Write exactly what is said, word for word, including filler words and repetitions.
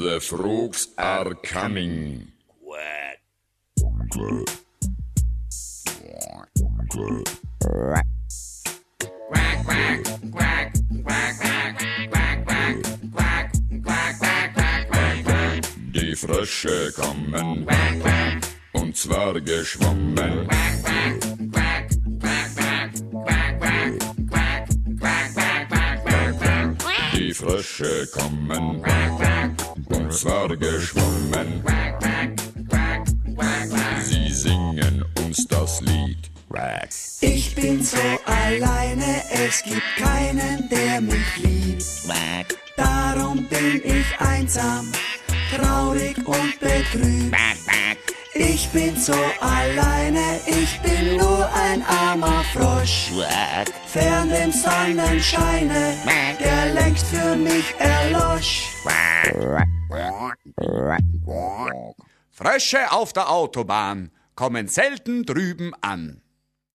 The frogs are coming. Quack. Quack, quack, quack, quack, quack, quack, quack, quack, quack, quack, quack, quack, quack. Die Frösche kommen Quack, quack, und Zwerge schwammen. quack, quack, quack, quack, quack, quack, quack, quack, quack, quack, quack, quack, quack. Die Frösche kommen Quack, quack, und Zwerge schwammen. quack, quack, quack, quack, quack. Sie singen uns das Lied. Quack. Ich bin so alleine, es gibt keinen, der mich liebt. Quack. Darum bin ich einsam, traurig und betrübt. Quack, quack. Ich bin so alleine, ich bin nur ein armer Frosch. Quack. Fern dem Sonnenscheine, der längst für mich erlosch. Quack. Quack. Quack. Frösche auf der Autobahn kommen selten drüben an.